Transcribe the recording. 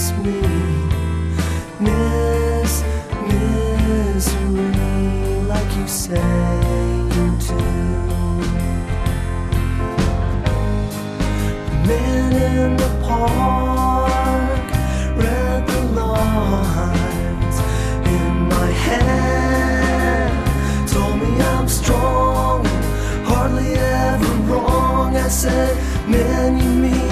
miss me, misery, like you say you do. Men in the park